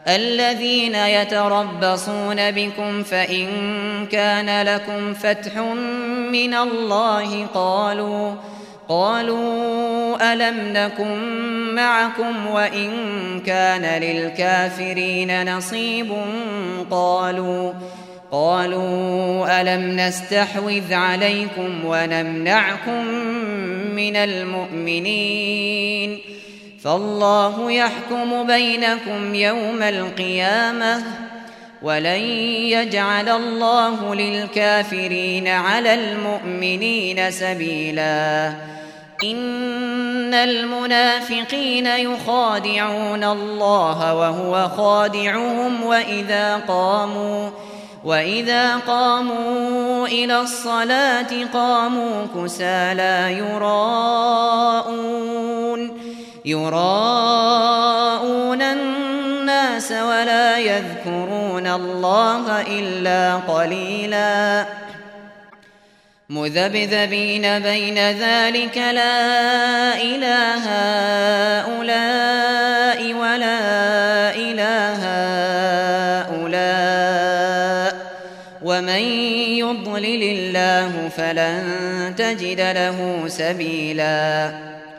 الذين يتربصون بكم فإن كان لكم فتح من الله قالوا ألم نكن معكم وإن كان للكافرين نصيب قالوا ألم نستحوذ عليكم ونمنعكم من المؤمنين فالله يحكم بينكم يوم القيامة ولن يجعل الله للكافرين على المؤمنين سبيلا إن المنافقين يخادعون الله وهو خادعهم وإذا قاموا إلى الصلاة قاموا كسالى يراءون الناس ولا يذكرون الله إلا قليلا مذبذبين بين ذلك لا إله هؤلاء ولا إله هؤلاء ومن يضلل الله فلن تجد له سبيلا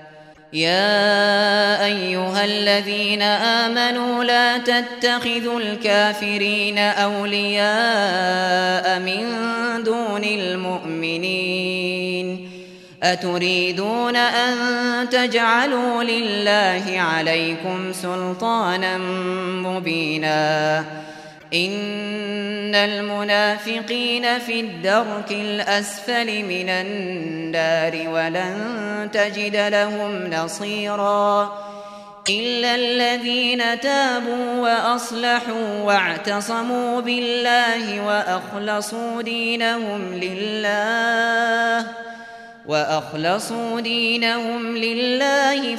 يا أيها الذين آمنوا لا تتخذوا الكافرين أولياء من دون المؤمنين أتريدون أن تجعلوا لله عليكم سلطانا مبينا إن المنافقين في الدرك الأسفل من النار ولن تجد لهم نصيرا إلا الذين تابوا وأصلحوا واعتصموا بالله وأخلصوا دينهم لله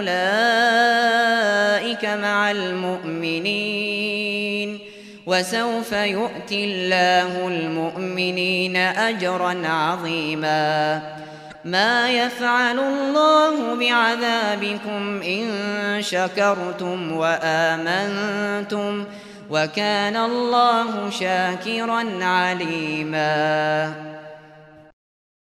فأولئك مع المؤمنين وسوف يؤتي الله المؤمنين أجرا عظيما ما يفعل الله بعذابكم إن شكرتم وآمنتم وكان الله شاكرا عليما